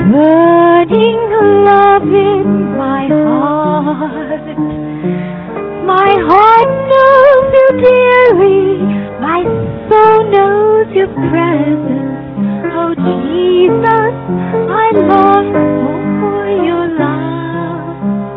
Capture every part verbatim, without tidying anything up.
burning love in my heart. My heart knows you dearly, my soul knows your presence. Oh Jesus, I long for your love.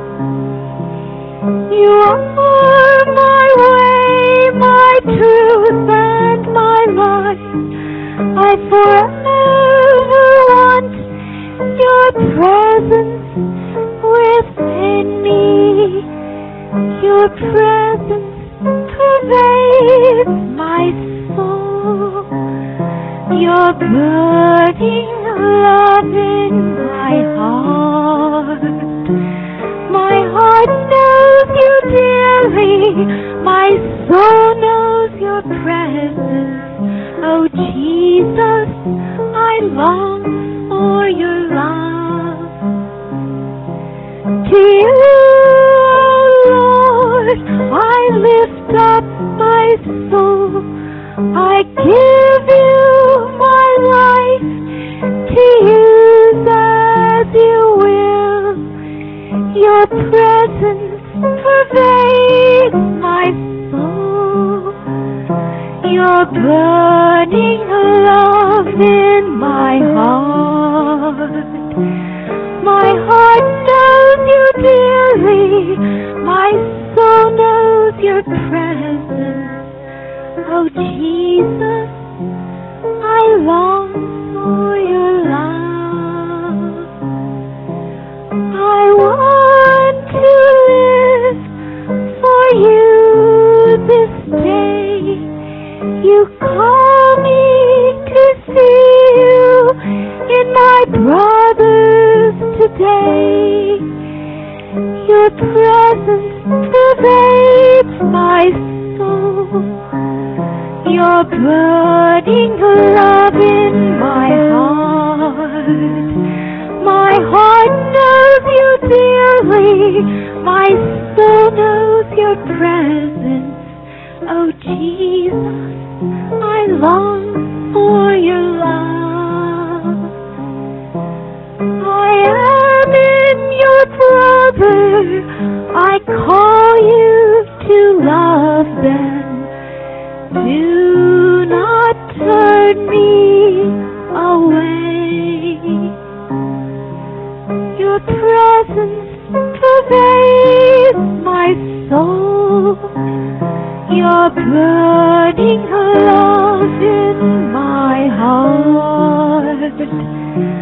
You are my way, my truth, and my life. I forever want your presence within me. Your presence pervades my soul. Your burning love in my heart. My heart knows you dearly. My soul knows your presence. Oh Jesus, I long for your love. To you, oh Lord, I lift up my soul. I give you my life to use as you will. Your presence pervades my soul. Your burning love in my heart. My heart knows you dearly. My soul knows your presence. Oh Jesus, I long for your love. I want to live for you this day. You call me to see you in my brothers today. Your presence pervades my soul. Your burning love in my heart. My heart knows you dearly. My soul knows your presence. Oh Jesus, I long for your love. I am in your brother. I call you to love them. Do not turn me away. Your presence pervades my soul. Your burning love in my heart.